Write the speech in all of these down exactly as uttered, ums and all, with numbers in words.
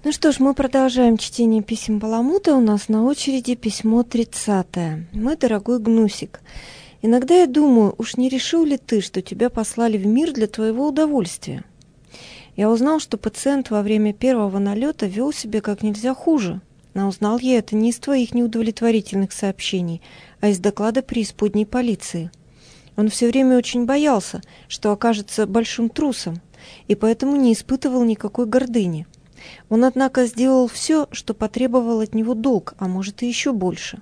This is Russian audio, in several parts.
Ну что ж, мы продолжаем чтение писем Баламута. У нас на очереди письмо тридцатое. Мой дорогой Гнусик, иногда я думаю, уж не решил ли ты, что тебя послали в мир для твоего удовольствия? Я узнал, что пациент во время первого налета вел себя как нельзя хуже. Но узнал я это не из твоих неудовлетворительных сообщений, а из доклада преисподней полиции. Он все время очень боялся, что окажется большим трусом, и поэтому не испытывал никакой гордыни. Он, однако, сделал все, что потребовал от него долг, а может и еще больше.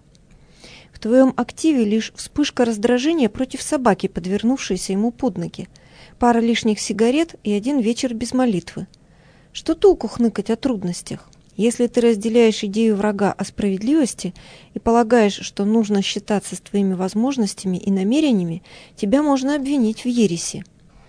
В твоем активе лишь вспышка раздражения против собаки, подвернувшейся ему под ноги, пара лишних сигарет и один вечер без молитвы. Что толку хныкать о трудностях? Если ты разделяешь идею врага о справедливости и полагаешь, что нужно считаться с твоими возможностями и намерениями, тебя можно обвинить в ереси.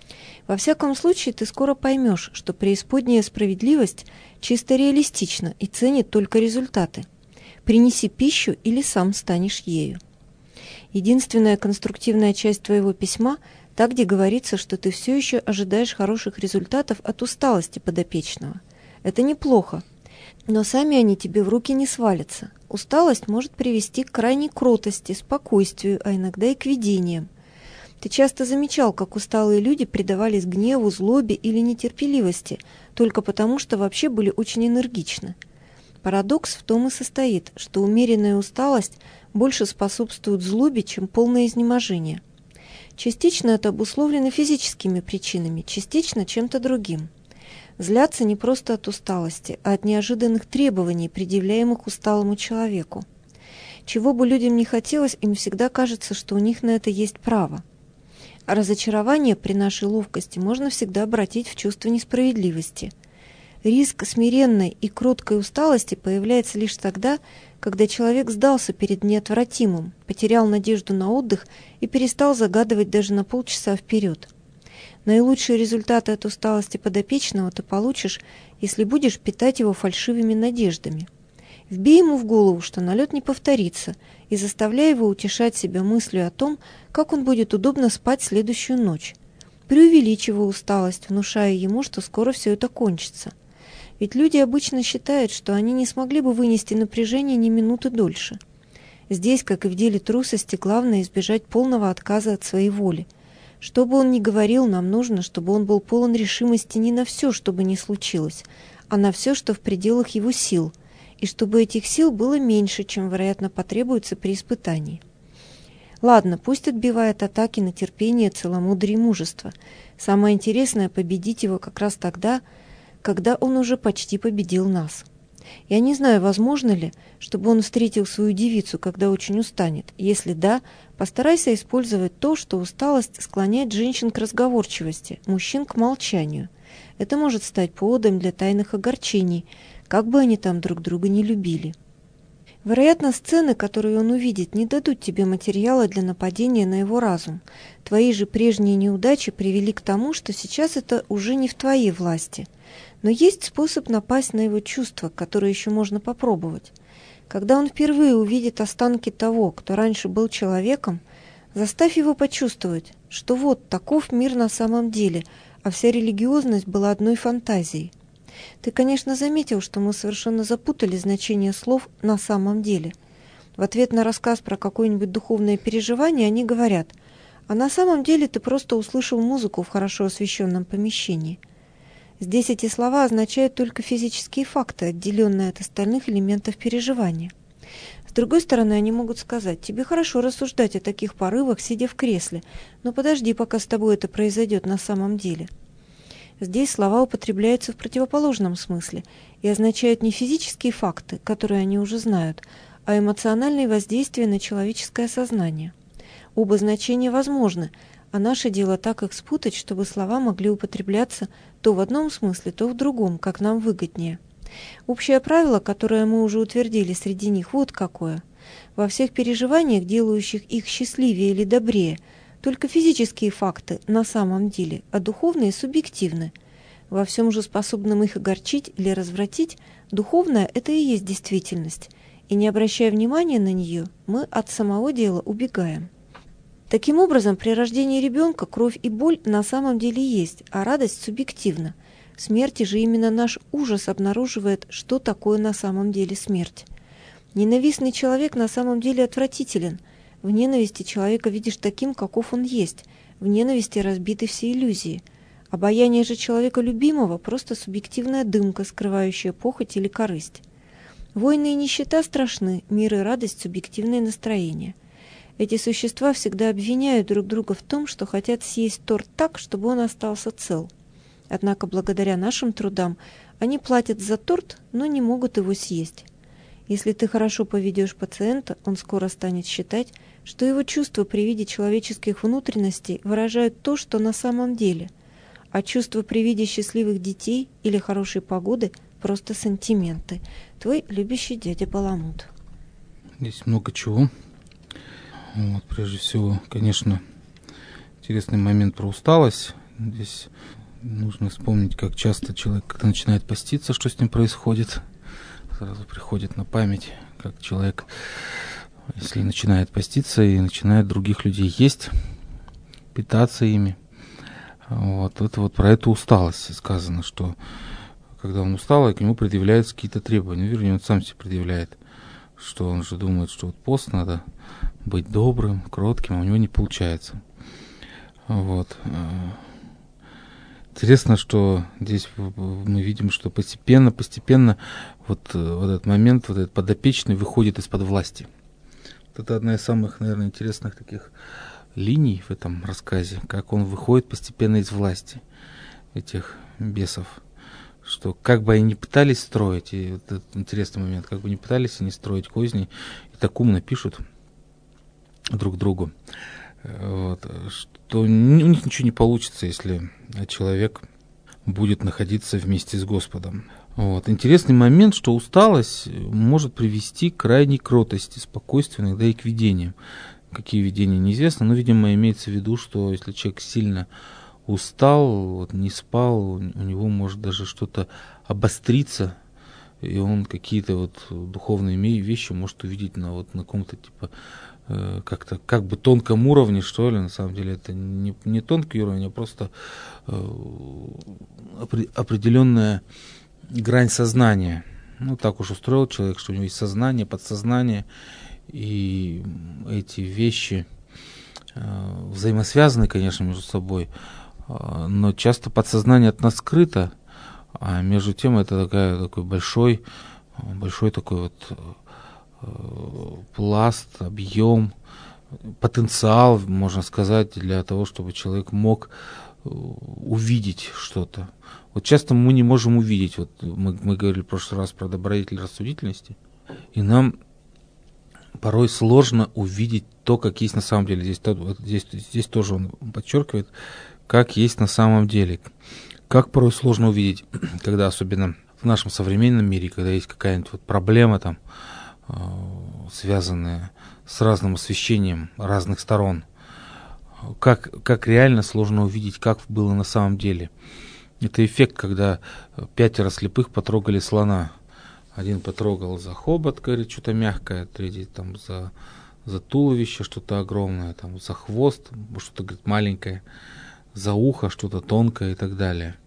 Во всяком случае, ты скоро поймешь, что преисподняя справедливость чисто реалистична и ценит только результаты. Принеси пищу или сам станешь ею. Единственная конструктивная часть твоего письма – та, где говорится, что ты все еще ожидаешь хороших результатов от усталости подопечного. Это неплохо. Но сами они тебе в руки не свалятся. Усталость может привести к крайней кротости, спокойствию, а иногда и к видениям. Ты часто замечал, как усталые люди предавались гневу, злобе или нетерпеливости, только потому, что вообще были очень энергичны. Парадокс в том и состоит, что умеренная усталость больше способствует злобе, чем полное изнеможение. Частично это обусловлено физическими причинами, частично чем-то другим. Злятся не просто от усталости, а от неожиданных требований, предъявляемых усталому человеку. Чего бы людям не хотелось, им всегда кажется, что у них на это есть право. А разочарование при нашей ловкости можно всегда обратить в чувство несправедливости. Риск смиренной и кроткой усталости появляется лишь тогда, когда человек сдался перед неотвратимым, потерял надежду на отдых и перестал загадывать даже на полчаса вперед. Наилучшие результаты от усталости подопечного ты получишь, если будешь питать его фальшивыми надеждами. Вбей ему в голову, что налет не повторится, и заставляй его утешать себя мыслью о том, как он будет удобно спать следующую ночь. Преувеличивай усталость, внушая ему, что скоро все это кончится. Ведь люди обычно считают, что они не смогли бы вынести напряжение ни минуты дольше. Здесь, как и в деле трусости, главное избежать полного отказа от своей воли. Что бы он ни говорил, нам нужно, чтобы он был полон решимости не на все, что бы ни случилось, а на все, что в пределах его сил, и чтобы этих сил было меньше, чем, вероятно, потребуется при испытании. Ладно, пусть отбивает атаки на терпение, целомудрие и мужество. Самое интересное — победить его как раз тогда, когда он уже почти победил нас. Я не знаю, возможно ли, чтобы он встретил свою девицу, когда очень устанет. Если да, постарайся использовать то, что усталость склоняет женщин к разговорчивости, мужчин к молчанию. Это может стать поводом для тайных огорчений, как бы они там друг друга не любили. Вероятно, сцены, которые он увидит, не дадут тебе материала для нападения на его разум. Твои же прежние неудачи привели к тому, что сейчас это уже не в твоей власти. Но есть способ напасть на его чувства, которые еще можно попробовать. Когда он впервые увидит останки того, кто раньше был человеком, заставь его почувствовать, что вот таков мир на самом деле, а вся религиозность была одной фантазией. Ты, конечно, заметил, что мы совершенно запутали значение слов «на самом деле». В ответ на рассказ про какое-нибудь духовное переживание они говорят: «А на самом деле ты просто услышал музыку в хорошо освещенном помещении». Здесь эти слова означают только физические факты, отделенные от остальных элементов переживания. С другой стороны, они могут сказать: «Тебе хорошо рассуждать о таких порывах, сидя в кресле, но подожди, пока с тобой это произойдет на самом деле». Здесь слова употребляются в противоположном смысле и означают не физические факты, которые они уже знают, а эмоциональные воздействия на человеческое сознание. Оба значения возможны, а наше дело так их спутать, чтобы слова могли употребляться то в одном смысле, то в другом, как нам выгоднее. Общее правило, которое мы уже утвердили среди них, вот какое. Во всех переживаниях, делающих их счастливее или добрее, только физические факты на самом деле, а духовные субъективны. Во всем же способном их огорчить или развратить, духовное – это и есть действительность, и не обращая внимания на нее, мы от самого дела убегаем. Таким образом, при рождении ребенка кровь и боль на самом деле есть, а радость субъективна. В смерти же именно наш ужас обнаруживает, что такое на самом деле смерть. Ненавистный человек на самом деле отвратителен. В ненависти человека видишь таким, каков он есть. В ненависти разбиты все иллюзии. Обаяние же человека любимого – просто субъективная дымка, скрывающая похоть или корысть. Войны и нищета страшны, мир и радость – субъективные настроения. Эти существа всегда обвиняют друг друга в том, что хотят съесть торт так, чтобы он остался цел. Однако благодаря нашим трудам они платят за торт, но не могут его съесть. Если ты хорошо поведешь пациента, он скоро станет считать, что его чувства при виде человеческих внутренностей выражают то, что на самом деле, а чувства при виде счастливых детей или хорошей погоды – просто сантименты. Твой любящий дядя Баламут. Здесь много чего. Вот, прежде всего, конечно, интересный момент про усталость. Здесь нужно вспомнить, как часто человек, когда начинает поститься, что с ним происходит. Сразу приходит на память, как человек, если начинает поститься и начинает других людей есть, питаться ими. Вот это вот про эту усталость сказано, что когда он устал, к нему предъявляются какие-то требования. Вернее, он сам себе предъявляет, что он же думает, что вот пост надо быть добрым, кротким, а у него не получается. Вот. Интересно, что здесь мы видим, что постепенно, постепенно вот, вот этот момент, вот этот подопечный выходит из-под власти. Вот это одна из самых, наверное, интересных таких линий в этом рассказе, как он выходит постепенно из власти этих бесов. Что как бы они ни пытались строить, и вот этот интересный момент, как бы ни пытались они строить козни, и так умно пишут друг другу, вот, что у них ничего не получится, если человек будет находиться вместе с Господом. Вот. Интересный момент, что усталость может привести к крайней кротости, спокойствию, иногда и к видениям. Какие видения, неизвестно, но, видимо, имеется в виду, что если человек сильно устал, вот, не спал, у него может даже что-то обостриться, и он какие-то вот духовные вещи может увидеть на, вот, на каком-то типа э, как-то как бы тонком уровне, что ли. На самом деле это не, не тонкий уровень, а просто э, определенная грань сознания. Ну, так уж устроил человек, что у него есть сознание, подсознание, и эти вещи э, взаимосвязаны, конечно, между собой, э, но часто подсознание от нас скрыто, а между тем это такая, такой большой, большой такой вот э, пласт, объем, потенциал, можно сказать, для того, чтобы человек мог э, увидеть что-то. Вот часто мы не можем увидеть, вот мы, мы говорили в прошлый раз про добродетель рассудительности, и нам порой сложно увидеть то, как есть на самом деле. Здесь, здесь, здесь тоже он подчеркивает, как есть на самом деле. Как порой сложно увидеть, когда особенно в нашем современном мире, когда есть какая-нибудь вот проблема, там, э, связанная с разным освещением разных сторон, как, как реально сложно увидеть, как было на самом деле. Это эффект, когда пятеро слепых потрогали слона. Один потрогал за хобот, говорит, что-то мягкое, третий там за, за туловище что-то огромное, там за хвост что-то, говорит, маленькое, за ухо что-то тонкое и так далее.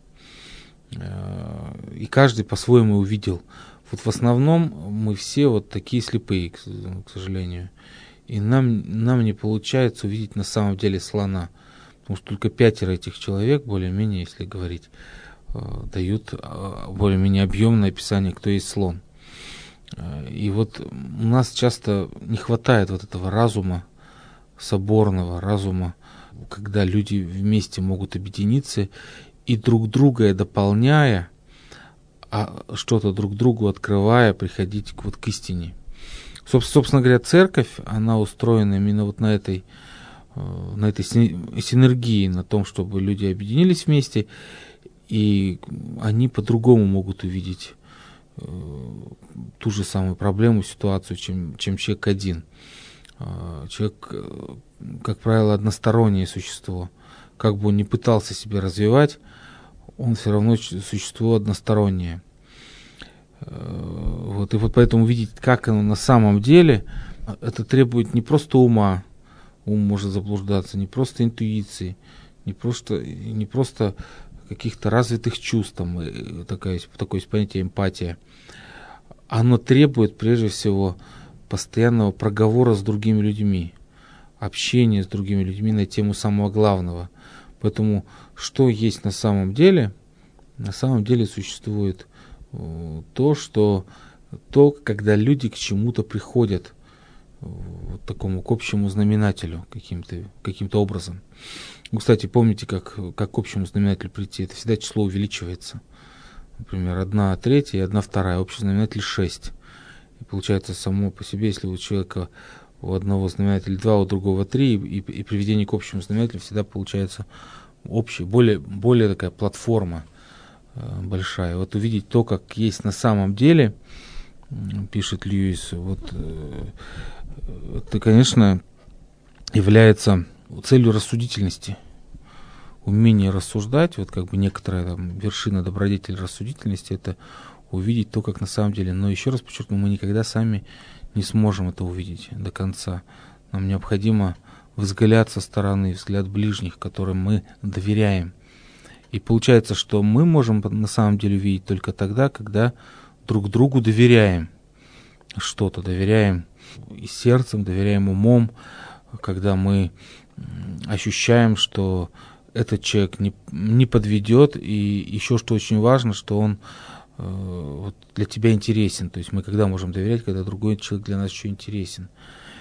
И каждый по-своему увидел. Вот в основном мы все вот такие слепые, к сожалению. И нам, нам не получается увидеть на самом деле слона. Потому что только пятеро этих человек, более-менее, если говорить, дают более-менее объемное описание, кто есть слон. И вот у нас часто не хватает вот этого разума, соборного разума, когда люди вместе могут объединиться и друг друга дополняя, а что-то друг другу открывая, приходить вот к истине. Собственно говоря, церковь, она устроена именно вот на этой, на этой синергии, на том, чтобы люди объединились вместе, и они по-другому могут увидеть ту же самую проблему, ситуацию, чем, чем человек один. Человек, как правило, одностороннее существо. Как бы он ни пытался себя развивать, он все равно существо одностороннее. Вот, и вот поэтому видеть, как оно на самом деле, это требует не просто ума, ум может заблуждаться, не просто интуиции, не просто, не просто каких-то развитых чувств, там, такое, такое есть понятие эмпатия, оно требует прежде всего постоянного проговора с другими людьми, общения с другими людьми на тему самого главного. Поэтому что есть на самом деле? На самом деле существует то, что то, когда люди к чему-то приходят, вот такому к общему знаменателю каким-то, каким-то образом. Вы, кстати, помните, как, как к общему знаменателю прийти? Это всегда число увеличивается. Например, одна третья и одна вторая. Общий знаменатель шесть. И получается само по себе, если у человека у одного знаменателя два, у другого три, и, и приведение к общему знаменателю всегда получается общее, более, более такая платформа э, большая. Вот увидеть то, как есть на самом деле, э, пишет Льюис, вот, э, это, конечно, является целью рассудительности. Умение рассуждать, вот как бы некоторая там вершина добродетели рассудительности, это увидеть то, как на самом деле. Но еще раз подчеркну, мы никогда сами не сможем это увидеть до конца. Нам необходимо взгляд со стороны, взгляд ближних, которым мы доверяем. И получается, что мы можем на самом деле увидеть только тогда, когда друг другу доверяем что-то, доверяем и сердцем, доверяем умом, когда мы ощущаем, что этот человек не, не подведет, и еще что очень важно, что он э, вот для тебя интересен. То есть мы когда можем доверять, когда другой человек для нас еще интересен.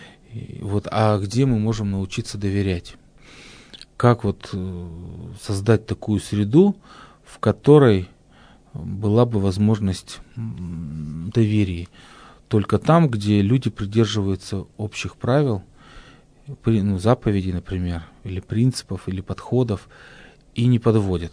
И вот, а где мы можем научиться доверять? Как вот э, создать такую среду, в которой была бы возможность доверия? Только там, где люди придерживаются общих правил, ну, заповедей, например, или принципов, или подходов, и не подводят.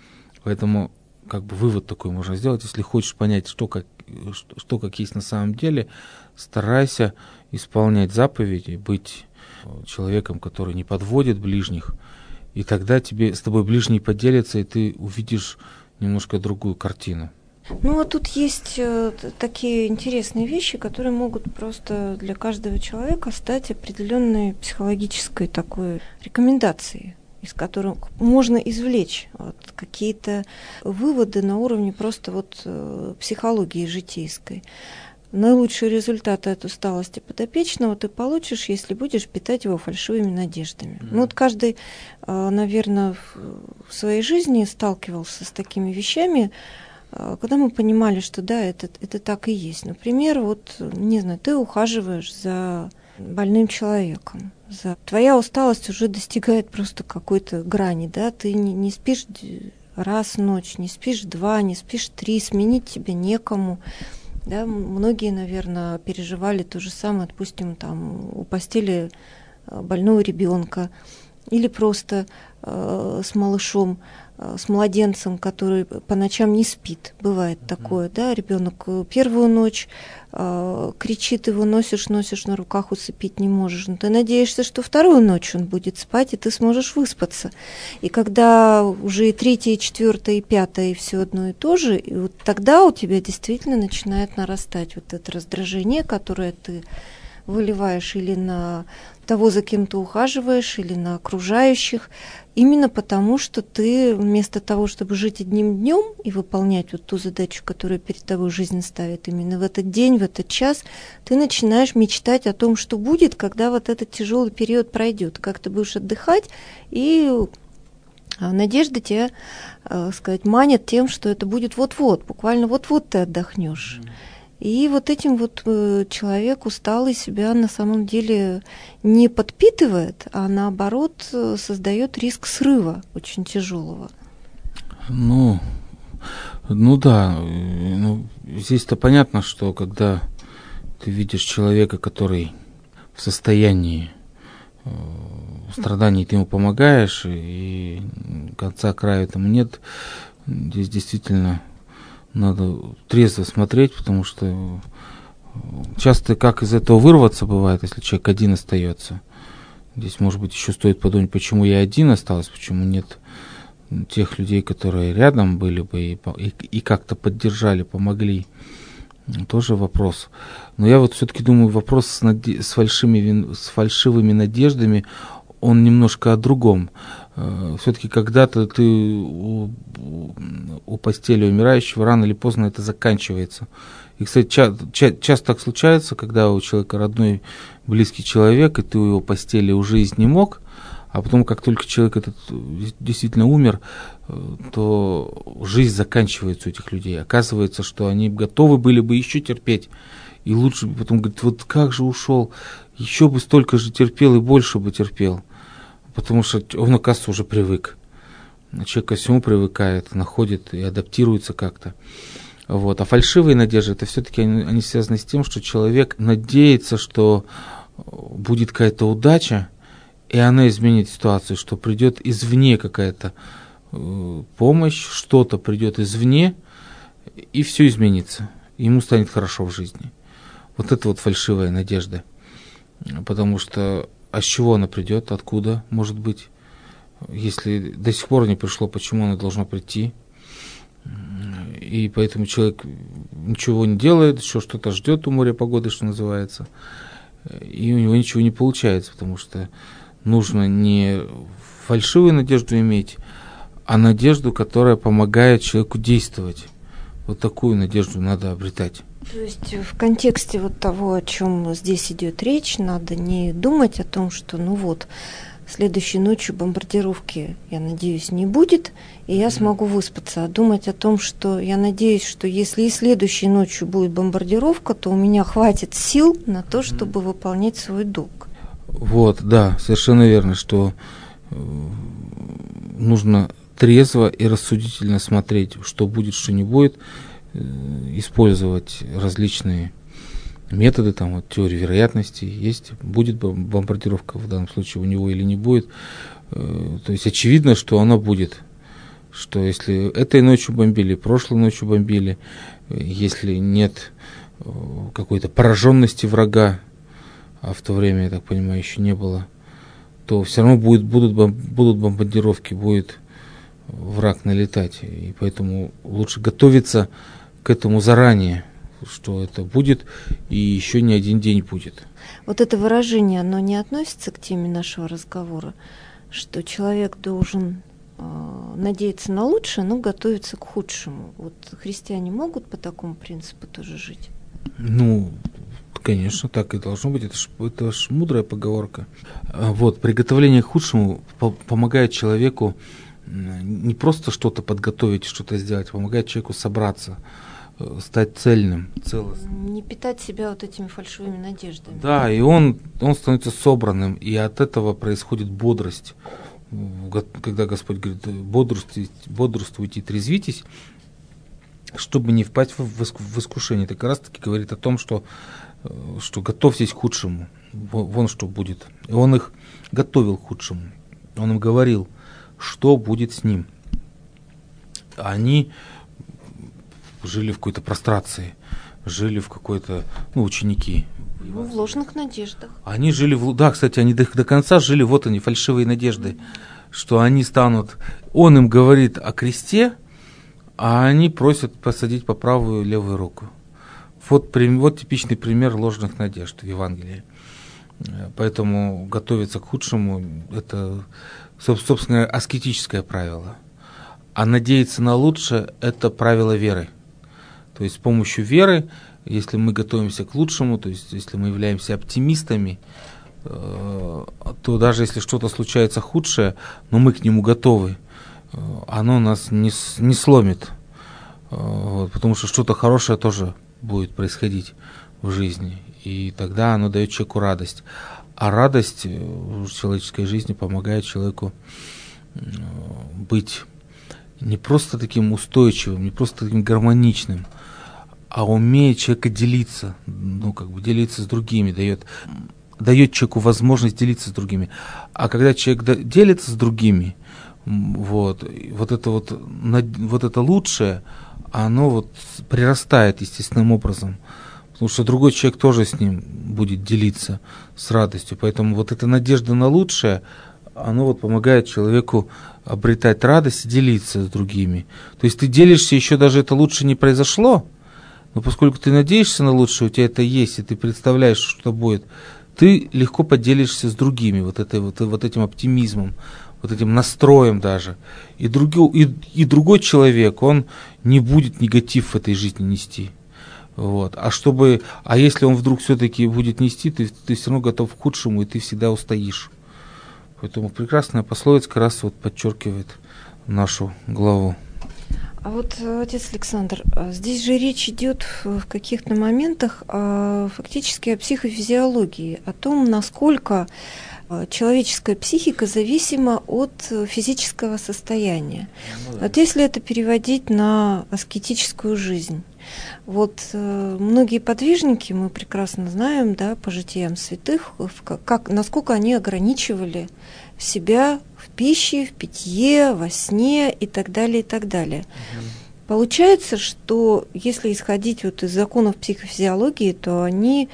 Поэтому как бы вывод такой можно сделать: если хочешь понять, что как, что, что как есть на самом деле, старайся исполнять заповеди, быть человеком, который не подводит ближних, и тогда тебе, с тобой ближние поделятся, и ты увидишь немножко другую картину. Ну, вот тут есть э, такие интересные вещи, которые могут просто для каждого человека стать определенной психологической такой рекомендацией, из которых можно извлечь вот, какие-то выводы на уровне просто вот э, психологии житейской. Наилучший результат от усталости подопечного ты получишь, если будешь питать его фальшивыми надеждами. Mm-hmm. Ну вот каждый, э, наверное, в своей жизни сталкивался с такими вещами, когда мы понимали, что да, это, это так и есть. Например, вот, не знаю, ты ухаживаешь за больным человеком. За... Твоя усталость уже достигает просто какой-то грани, да, ты не, не спишь раз в ночь, не спишь два, не спишь три, сменить тебе некому. Да, многие, наверное, переживали то же самое, допустим, там, у постели больного ребенка или просто э, с малышом, с младенцем, который по ночам не спит. Бывает такое, да, ребенок первую ночь э, кричит, его носишь, носишь на руках, усыпить не можешь. Но ты надеешься, что вторую ночь он будет спать, и ты сможешь выспаться. И когда уже и третья, и четвертая, и пятая, и все одно и то же, и вот тогда у тебя действительно начинает нарастать вот это раздражение, которое ты выливаешь или на того, за кем ты ухаживаешь, или на окружающих, именно потому, что ты вместо того, чтобы жить одним днем и выполнять вот ту задачу, которую перед тобой жизнь ставит, именно в этот день, в этот час, ты начинаешь мечтать о том, что будет, когда вот этот тяжелый период пройдет, как ты будешь отдыхать, и надежда тебя, так сказать, манит тем, что это будет вот-вот, буквально вот-вот ты отдохнешь. И вот этим вот человек усталый себя на самом деле не подпитывает, а наоборот создает риск срыва очень тяжелого. Ну, ну да, ну, здесь-то понятно, что когда ты видишь человека, который в состоянии э, страданий, ты ему помогаешь, и конца края этому нет, здесь действительно надо трезво смотреть, потому что часто как из этого вырваться бывает, если человек один остается. Здесь, может быть, еще стоит подумать, почему я один остался, почему нет тех людей, которые рядом были бы и, и, и как-то поддержали, помогли. Тоже вопрос. Но я вот все-таки думаю, вопрос с, наде- с, фальшивыми, с фальшивыми надеждами, он немножко о другом. Все-таки когда-то ты у, у постели умирающего, рано или поздно это заканчивается. И, кстати, ча- ча- часто так случается, когда у человека родной, близкий человек, и ты у его постели уже жить не мог, а потом, как только человек этот действительно умер, то жизнь заканчивается у этих людей. Оказывается, что они готовы были бы еще терпеть. И лучше потом говорит, вот как же ушел, еще бы столько же терпел и больше бы терпел. Потому что он, оказывается, уже привык. Человек ко всему привыкает, находит и адаптируется как-то. Вот. А фальшивые надежды, это все-таки они, они связаны с тем, что человек надеется, что будет какая-то удача, и она изменит ситуацию, что придет извне какая-то э, помощь, что-то придет извне, и все изменится. И ему станет хорошо в жизни. Вот это вот фальшивая надежда. Потому что, а с чего она придет, откуда, может быть? Если до сих пор не пришло, почему она должна прийти? И поэтому человек ничего не делает, еще что-то ждет у моря погоды, что называется, и у него ничего не получается, потому что нужно не фальшивую надежду иметь, а надежду, которая помогает человеку действовать. Вот такую надежду надо обретать. То есть в контексте вот того, о чем здесь идет речь, надо не думать о том, что ну вот, следующей ночью бомбардировки, я надеюсь, не будет, и я смогу выспаться. А думать о том, что я надеюсь, что если и следующей ночью будет бомбардировка, то у меня хватит сил на то, чтобы выполнять свой долг. Вот, да, совершенно верно, что нужно трезво и рассудительно смотреть, что будет, что не будет, использовать различные методы, там вот теории вероятности есть, будет бомбардировка в данном случае у него или не будет. То есть очевидно, что она будет, что если этой ночью бомбили, прошлой ночью бомбили, если нет какой-то пораженности врага, а в то время, я так понимаю, еще не было, то все равно будет, будут, будут бомбардировки, будет враг налетать. И поэтому лучше готовиться к этому заранее, что это будет, и еще не один день будет. Вот это выражение, оно не относится к теме нашего разговора, что человек должен э, надеяться на лучшее, но готовиться к худшему. Вот христиане могут по такому принципу тоже жить? Ну, конечно, так и должно быть. Это ж, это ж мудрая поговорка. Вот, приготовление к худшему по- помогает человеку не просто что-то подготовить, что-то сделать, помогает человеку собраться, стать цельным, целостным. Не питать себя вот этими фальшивыми надеждами. Да, и он, он становится собранным, и от этого происходит бодрость. Когда Господь говорит, бодрствуйте, бодрствуйте и трезвитесь, чтобы не впасть в искушение. Это как раз таки говорит о том, что, что готовьтесь к худшему. Вон что будет. И он их готовил к худшему. Он им говорил, что будет с ним. Они жили в какой-то прострации, жили в какой-то, ну, ученики. Ну, в ложных надеждах. Они жили, в, да, кстати, они до, до конца жили, вот они, фальшивые надежды, mm-hmm. что они станут, он им говорит о кресте, а они просят посадить по правую и левую руку. Вот, вот типичный пример ложных надежд в Евангелии. Поэтому готовиться к худшему – это, собственно, аскетическое правило. А надеяться на лучшее – это правило веры. То есть с помощью веры, если мы готовимся к лучшему, то есть если мы являемся оптимистами, то даже если что-то случается худшее, но мы к нему готовы, оно нас не, не сломит. Вот, потому что что-то хорошее тоже будет происходить в жизни. И тогда оно дает человеку радость. А радость в человеческой жизни помогает человеку быть не просто таким устойчивым, не просто таким гармоничным, а умеет человека делиться, ну, как бы делиться с другими, дает, дает человеку возможность делиться с другими. А когда человек делится с другими, вот, вот это вот, вот это лучшее, оно вот прирастает естественным образом, потому что другой человек тоже с ним будет делиться с радостью. Поэтому вот эта надежда на лучшее, оно вот помогает человеку обретать радость и делиться с другими. То есть ты делишься, еще даже это лучше не произошло, но поскольку ты надеешься на лучшее, у тебя это есть, и ты представляешь, что будет, ты легко поделишься с другими вот, этой, вот, вот этим оптимизмом, вот этим настроем даже. И, други, и, и другой человек, он не будет негатив в этой жизни нести. Вот. А, чтобы, а если он вдруг все-таки будет нести, ты, ты все равно готов к худшему, и ты всегда устоишь. Поэтому прекрасная пословица как раз вот подчеркивает нашу главу. А вот, отец Александр, здесь же речь идет в каких-то моментах о, фактически о психофизиологии, о том, насколько человеческая психика зависима от физического состояния. Ну, да. Вот если это переводить на аскетическую жизнь. Вот э, многие подвижники, мы прекрасно знаем, да, по житиям святых, как, как, насколько они ограничивали себя в пище, в питье, во сне и так далее, и так далее. Угу. Получается, что если исходить вот из законов психофизиологии, то они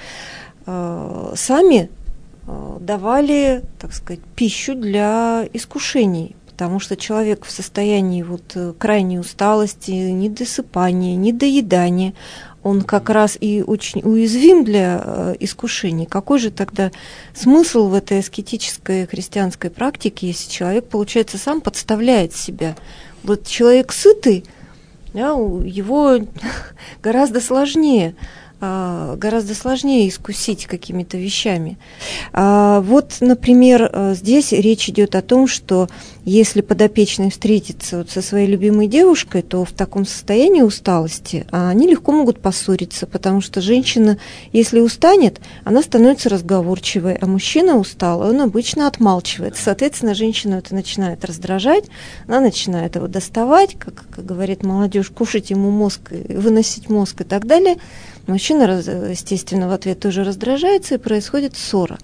э, сами э, давали, так сказать, пищу для искушений. Потому что человек в состоянии вот крайней усталости, недосыпания, недоедания, он как раз и очень уязвим для искушений. Какой же тогда смысл в этой аскетической христианской практике, если человек, получается, сам подставляет себя? Вот человек сытый, да, его гораздо сложнее. гораздо сложнее искусить какими-то вещами. Вот, например, здесь речь идет о том, что если подопечный встретится вот со своей любимой девушкой, то в таком состоянии усталости они легко могут поссориться, потому что женщина, если устанет, она становится разговорчивой, а мужчина устал, он обычно отмалчивается. Соответственно, женщину это начинает раздражать, она начинает его доставать, как, как говорит молодежь, кушать ему мозг, выносить мозг и так далее. Мужчина, естественно, в ответ тоже раздражается, и происходит ссора.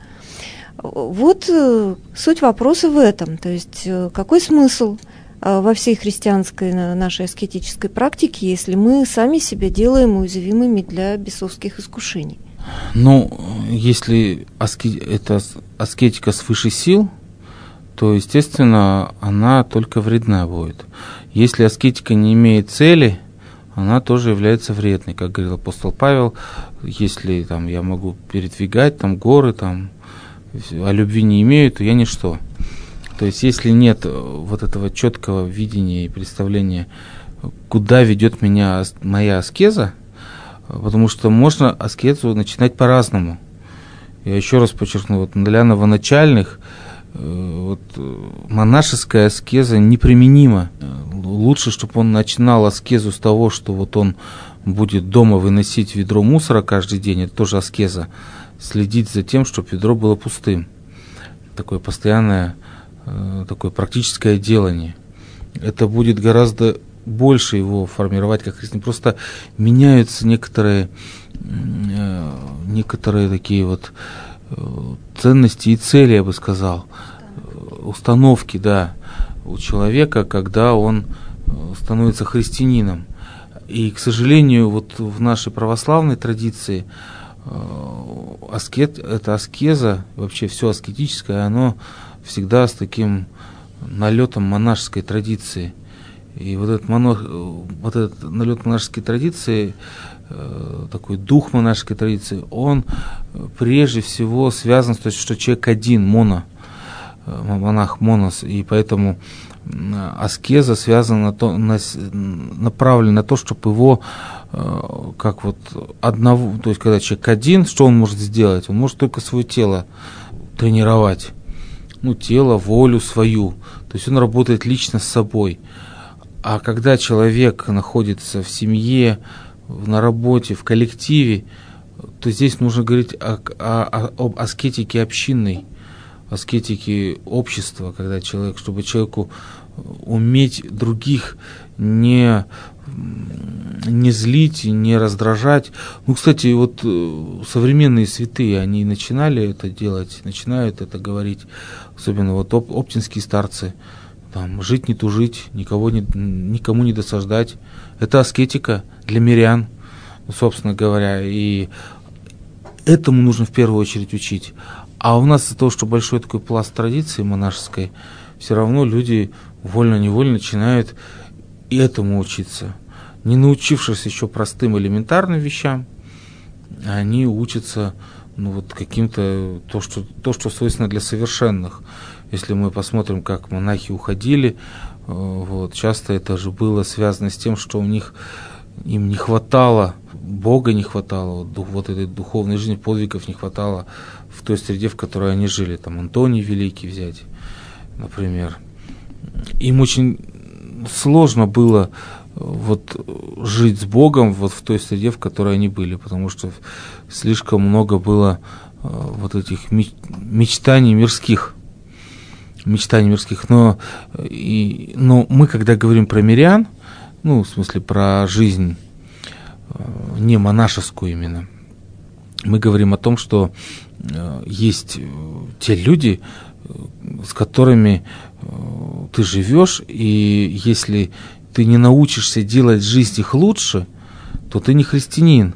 Вот суть вопроса в этом. То есть какой смысл во всей христианской нашей аскетической практике, если мы сами себя делаем уязвимыми для бесовских искушений? Ну, если аски... это аскетика свыше сил, то, естественно, она только вредна будет. Если аскетика не имеет цели, она тоже является вредной, как говорил апостол Павел. Если там, я могу передвигать там, горы, там, а любви не имею, то я ничто. То есть, если нет вот этого четкого видения и представления, куда ведет меня моя аскеза, потому что можно аскезу начинать по-разному. Я еще раз подчеркну, вот для новоначальных вот, монашеская аскеза неприменима. Лучше, чтобы он начинал аскезу с того, что вот он будет дома выносить ведро мусора каждый день, это тоже аскеза, следить за тем, чтобы ведро было пустым. Такое постоянное, такое практическое делание. Это будет гораздо больше его формировать как христианин. Просто меняются некоторые, некоторые такие вот ценности и цели, я бы сказал, установки, да, у человека, когда он становится христианином. И, к сожалению, вот в нашей православной традиции аскет, это аскеза, вообще все аскетическое, оно всегда с таким налетом монашеской традиции. И вот этот, монах, вот этот налет монашеской традиции, такой дух монашеской традиции, он прежде всего связан с тем, что человек один, моно, монах монос, и поэтому аскеза связана на то, на, направлена на то, чтобы его как вот одного, то есть когда человек один, что он может сделать? Он может только свое тело тренировать, ну, тело, волю свою, то есть он работает лично с собой. А когда человек находится в семье, на работе, в коллективе, то здесь нужно говорить о, о, об аскетике общинной, аскетике общества, когда человек, чтобы человеку уметь других не, не злить, не раздражать. Ну, кстати, вот современные святые, они начинали это делать, начинают это говорить, особенно вот оп, оптинские старцы, там, жить не тужить, никого не, никому не досаждать. Это аскетика для мирян, собственно говоря, и этому нужно в первую очередь учить. А у нас из-за того, что большой такой пласт традиции монашеской, все равно люди вольно-невольно начинают и этому учиться. Не научившись еще простым элементарным вещам, они учатся ну, вот каким-то, то что, то, что свойственно для совершенных. Если мы посмотрим, как монахи уходили, вот, часто это же было связано с тем, что у них, им не хватало, Бога не хватало, вот, вот этой духовной жизни, подвигов не хватало в той среде, в которой они жили. Там Антоний Великий взять, например. Им очень сложно было вот жить с Богом вот в той среде, в которой они были, потому что слишком много было вот этих мечтаний мирских, мечтаний мирских. Но, и, но мы, когда говорим про мирян, ну, в смысле, про жизнь не монашескую именно, мы говорим о том, что есть те люди, с которыми ты живешь, и если ты не научишься делать жизнь их лучше, то ты не христианин.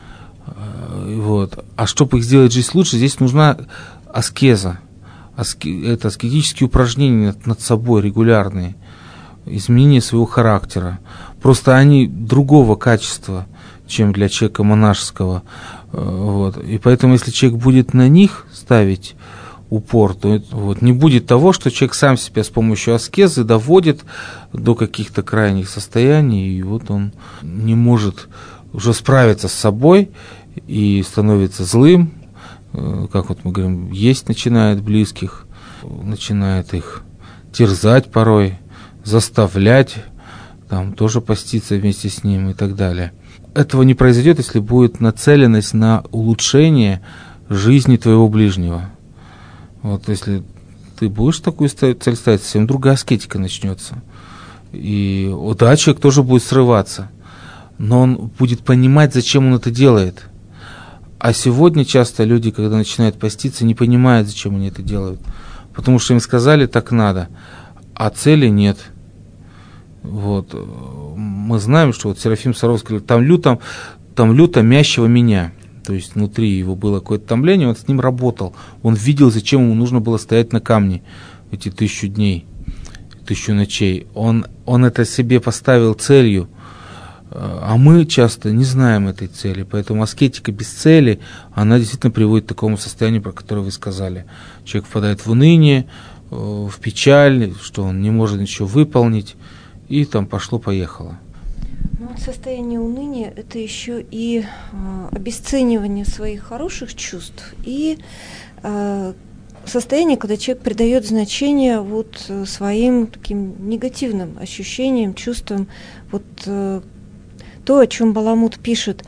Вот. А чтобы их сделать жизнь лучше, здесь нужна аскеза. Аски... Это аскетические упражнения над, над собой регулярные, изменение своего характера. Просто они другого качества, чем для человека монашеского. Вот. И поэтому, если человек будет на них ставить упор, то это, вот, не будет того, что человек сам себя с помощью аскезы доводит до каких-то крайних состояний, и вот он не может уже справиться с собой и становится злым, как вот мы говорим, есть начинает близких, начинает их терзать порой, заставлять, там, тоже поститься вместе с ним и так далее. Этого не произойдет, если будет нацеленность на улучшение жизни твоего ближнего. Вот если ты будешь такую цель ставить, совсем другая аскетика начнется. И да, человек тоже будет срываться, но он будет понимать, зачем он это делает. А сегодня часто люди, когда начинают поститься, не понимают, зачем они это делают. Потому что им сказали, так надо, а цели нет. Вот. Мы знаем, что вот Серафим Саровский говорит, там люто, там люто мящего меня. То есть внутри его было какое-то томление, он с ним работал. Он видел, зачем ему нужно было стоять на камне эти тысячу дней, тысячу ночей. Он, он это себе поставил целью. А мы часто не знаем этой цели. Поэтому аскетика без цели, она действительно приводит к такому состоянию, про которое вы сказали. Человек впадает в уныние, в печаль, что он не может ничего выполнить. И там пошло-поехало. Ну, состояние уныния – это еще и э, обесценивание своих хороших чувств, и э, состояние, когда человек придает значение вот своим таким негативным ощущениям, чувствам. Вот э, то, о чем Баламут пишет,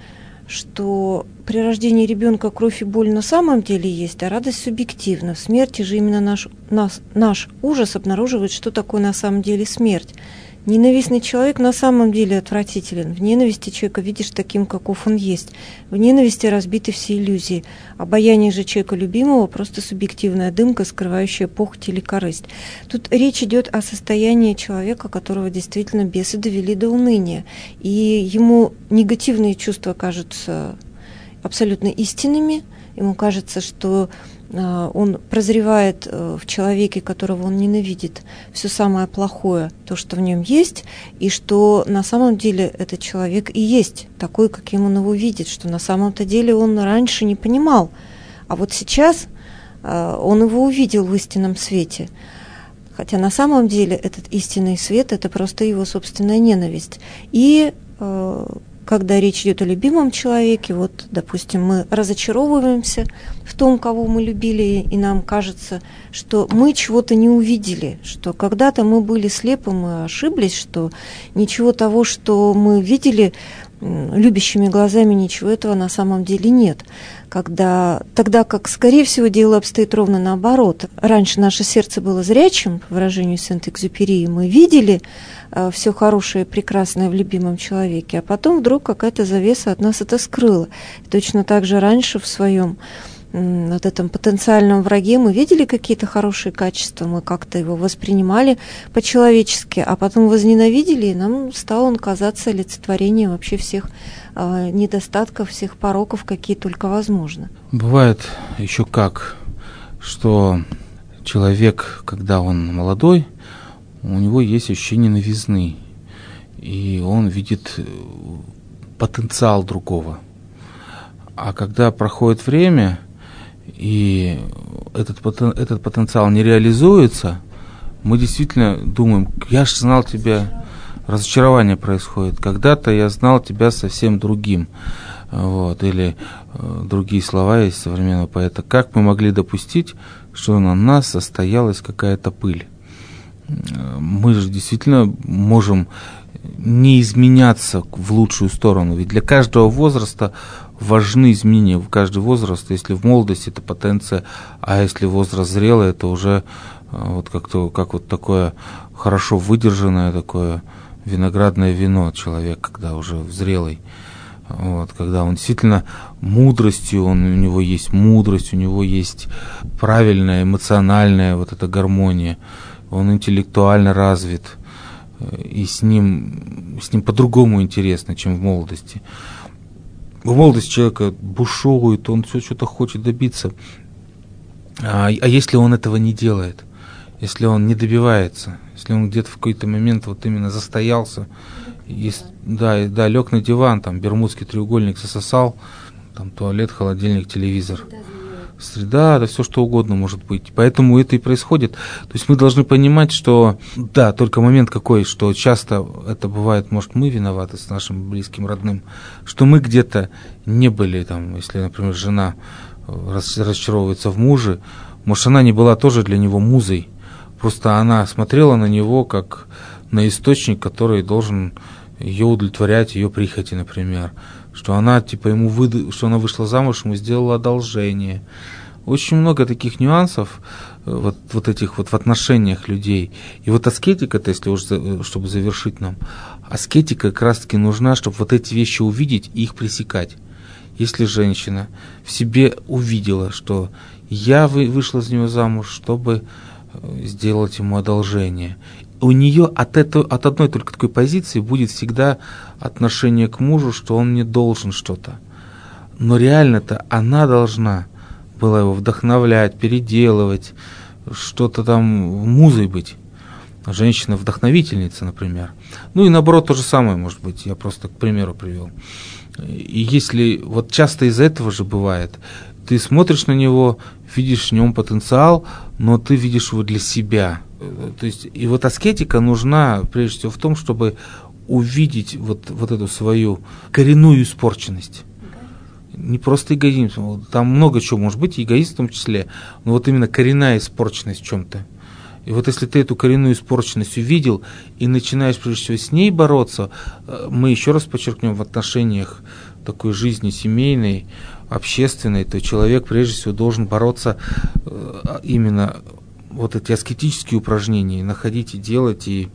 что при рождении ребенка кровь и боль на самом деле есть, а радость субъективна. В смерти же именно наш, наш, наш ужас обнаруживает, что такое на самом деле смерть. Ненавистный человек на самом деле отвратителен. В ненависти человека видишь таким, каков он есть. В ненависти разбиты все иллюзии. Обаяние же человека любимого – просто субъективная дымка, скрывающая похоть или корысть. Тут речь идет о состоянии человека, которого действительно бесы довели до уныния. И ему негативные чувства кажутся абсолютно истинными. Ему кажется, что он прозревает в человеке, которого он ненавидит, все самое плохое, то, что в нем есть, и что на самом деле этот человек и есть такой, каким он его видит, что на самом-то деле он раньше не понимал, а вот сейчас он его увидел в истинном свете. Хотя на самом деле этот истинный свет – это просто его собственная ненависть. И когда речь идет о любимом человеке, вот, допустим, мы разочаровываемся в том, кого мы любили, и нам кажется, что мы чего-то не увидели, что когда-то мы были слепы, мы ошиблись, что ничего того, что мы видели любящими глазами, ничего этого на самом деле нет. Когда, тогда как, скорее всего, дело обстоит ровно наоборот. Раньше наше сердце было зрячим, по выражению Сент-Экзюпери, мы видели э, все хорошее и прекрасное в любимом человеке, а потом вдруг какая-то завеса от нас это скрыла. И точно так же раньше в своем вот этом потенциальном враге мы видели какие-то хорошие качества, мы как-то его воспринимали по-человечески, а потом возненавидели, и нам стал он казаться олицетворением вообще всех э, недостатков, всех пороков, какие только возможно. Бывает еще как, что человек, когда он молодой, у него есть ощущение новизны, и он видит потенциал другого. А когда проходит время, и этот, этот потенциал не реализуется, мы действительно думаем, я же знал тебя, разочарование происходит, когда-то я знал тебя совсем другим. Вот, или э, другие слова есть современного поэта. Как мы могли допустить, что на нас состоялась какая-то пыль? Мы же действительно можем не изменяться в лучшую сторону. Ведь для каждого возраста важны изменения. В каждый возраст, если в молодости это потенция, а если возраст зрелый, это уже вот как-то, как вот такое хорошо выдержанное такое виноградное вино человек, когда уже зрелый. Вот, когда он действительно мудростью, он, у него есть мудрость, у него есть правильная эмоциональная вот эта гармония, он интеллектуально развит, и с ним, с ним по-другому интересно, чем в молодости. В молодости человека бушует, он все что-то хочет добиться, а, а если он этого не делает, если он не добивается, если он где-то в какой-то момент вот именно застоялся, Есть, да, да, лег на диван, там, бермудский треугольник засосал, там, туалет, холодильник, телевизор. Среда, да, все что угодно может быть. Поэтому это и происходит. То есть мы должны понимать, что, да, только момент какой, что часто это бывает, может, мы виноваты с нашим близким, родным, что мы где-то не были, там, если, например, жена расчаровывается в муже, может, она не была тоже для него музой, просто она смотрела на него как на источник, который должен ее удовлетворять, ее прихоти, например. Что она, типа, ему выда... что она вышла замуж, ему сделала одолжение. Очень много таких нюансов вот, вот этих вот в отношениях людей. И вот аскетика-то, если уж, за... чтобы завершить нам, аскетика как раз-таки нужна, чтобы вот эти вещи увидеть и их пресекать. Если женщина в себе увидела, что я вы... вышла за него замуж, чтобы сделать ему одолжение, у нее от, этого, от одной только такой позиции будет всегда отношение к мужу, что он не должен что-то. Но реально-то она должна была его вдохновлять, переделывать, что-то там музой быть. Женщина-вдохновительница, например. Ну и наоборот, то же самое, может быть, я просто к примеру привел. И если, вот часто из-за этого же бывает, ты смотришь на него, видишь в нем потенциал, но ты видишь его для себя. То есть, и вот аскетика нужна прежде всего в том, чтобы увидеть вот, вот эту свою коренную испорченность. Не просто эгоизм, там много чего может быть, эгоизм в том числе, но вот именно коренная испорченность в чем-то. И вот если ты эту коренную испорченность увидел и начинаешь прежде всего с ней бороться, мы еще раз подчеркнем, в отношениях такой жизни семейной, общественной, то человек прежде всего должен бороться именно вот эти аскетические упражнения, находить и делать, и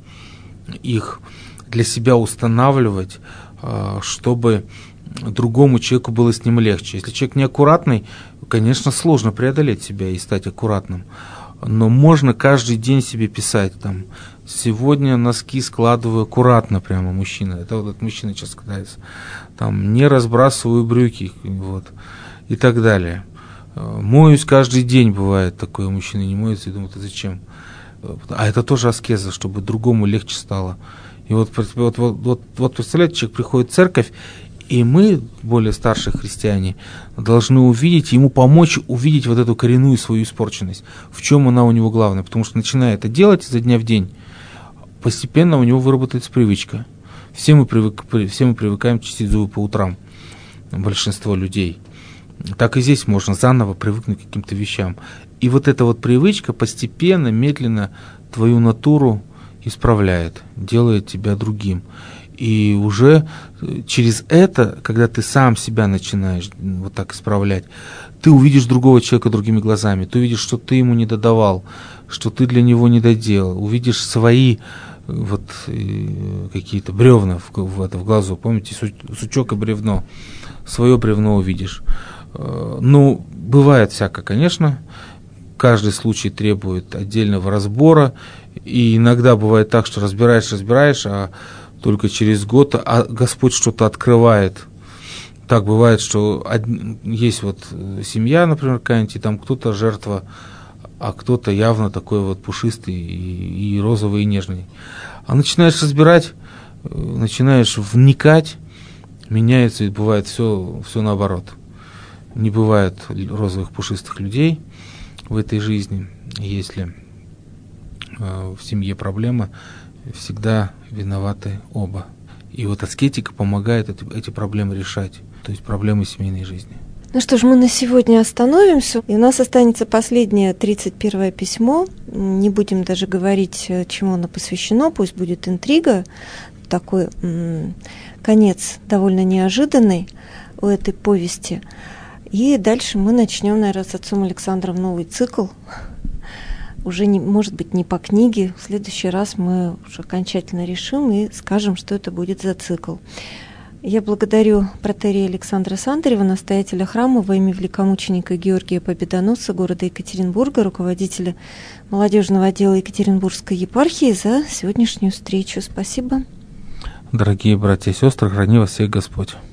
их для себя устанавливать, чтобы другому человеку было с ним легче. Если человек неаккуратный, конечно, сложно преодолеть себя и стать аккуратным. Но можно каждый день себе писать, там, сегодня носки складываю аккуратно, прямо мужчина, это вот этот мужчина сейчас катается, там, не разбрасываю брюки, вот, и так далее. Моюсь каждый день, бывает такое, мужчина не моется и думает, а зачем? А это тоже аскеза, чтобы другому легче стало. И вот, вот, вот, вот, вот представляете, человек приходит в церковь, и мы, более старшие христиане, должны увидеть, ему помочь увидеть вот эту коренную свою испорченность. В чем она у него главная? Потому что, начиная это делать изо дня в день, постепенно у него выработается привычка. Все мы, привык, все мы привыкаем чистить зубы по утрам, большинство людей. Так и здесь можно заново привыкнуть к каким-то вещам. И вот эта вот привычка постепенно, медленно твою натуру исправляет, делает тебя другим. И уже через это, когда ты сам себя начинаешь вот так исправлять, ты увидишь другого человека другими глазами, ты увидишь, что ты ему не додавал, что ты для него не доделал, увидишь свои вот какие-то бревна в, в, это, в глазу, помните, сучок и бревно, свое бревно увидишь. Ну, бывает всякое, конечно, каждый случай требует отдельного разбора, и иногда бывает так, что разбираешь, разбираешь, а только через год а Господь что-то открывает. Так бывает, что есть вот семья, например, какая-нибудь, и там кто-то жертва, а кто-то явно такой вот пушистый и, и розовый, и нежный. А начинаешь разбирать, начинаешь вникать, меняется, и бывает все, все наоборот. Не бывает розовых пушистых людей в этой жизни. Если э, в семье проблема, всегда виноваты оба. И вот аскетика помогает эти, эти проблемы решать, то есть проблемы семейной жизни. Ну что ж, мы на сегодня остановимся, и у нас останется последнее тридцать первое письмо. Не будем даже говорить, чему оно посвящено, пусть будет интрига. Такой м- конец довольно неожиданный у этой повести. И дальше мы начнем, наверное, с отцом Александром новый цикл. Уже, не, может быть, не по книге. В следующий раз мы уже окончательно решим и скажем, что это будет за цикл. Я благодарю протоиерея Александра Сандарева, настоятеля храма во имя великомученика Георгия Победоносца города Екатеринбурга, руководителя молодежного отдела Екатеринбургской епархии, за сегодняшнюю встречу. Спасибо. Дорогие братья и сестры, храни вас всех Господь.